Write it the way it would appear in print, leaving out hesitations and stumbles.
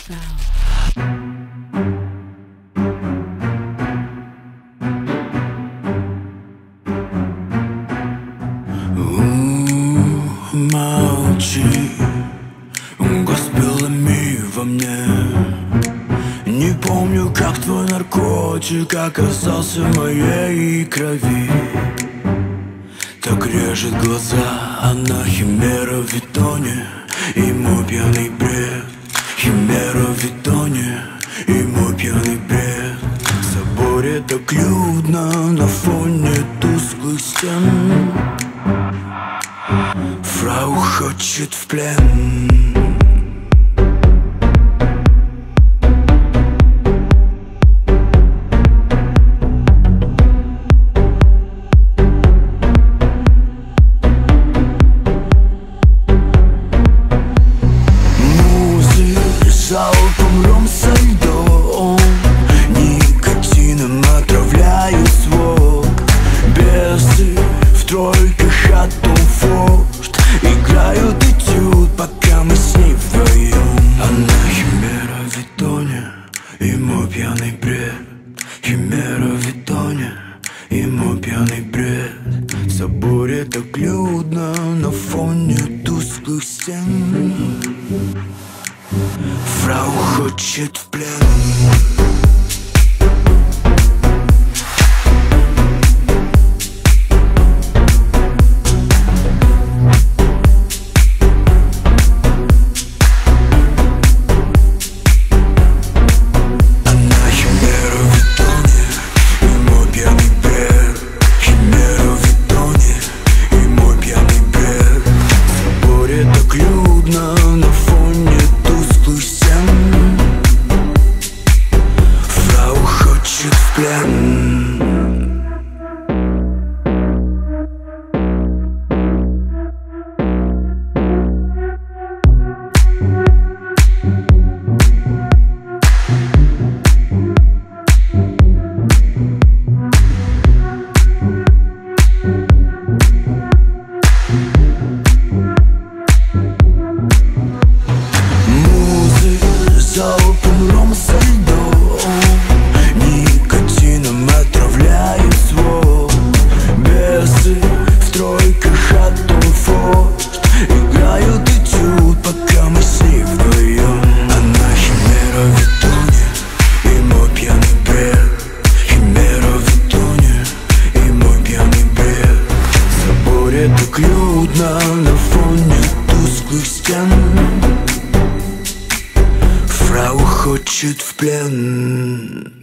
Молчи, госпелами во мне. Не помню, как твой наркотик оказался в моей крови. Так режет глаза, она химера в витоне, и мой пьяный бред. Химера в витоне, и мой пьяный бред. В соборе так людно на фоне тусклых стен. Фрау хочет в плен. Залпом ром со льдом, никотином отравляю свод. Бесы в тройках от Форд играют этюд, пока мы с ней вдвоем. Она химера в витоне, и мой пьяный бред. Химера в витоне, и мой пьяный бред. В соборе так людно на фоне тусклых стен. Фрау хочет в плен. Залпом ром со льдом, никотином отравляю свод. Бесы в тройках от Форд играют этюд, пока мы с ней вдвоем. Она химера в витоне, и мой пьяный бред. Химера в витоне, и мой пьяный бред. В соборе так людно на фоне тусклых стен. Фрау хочет в плен.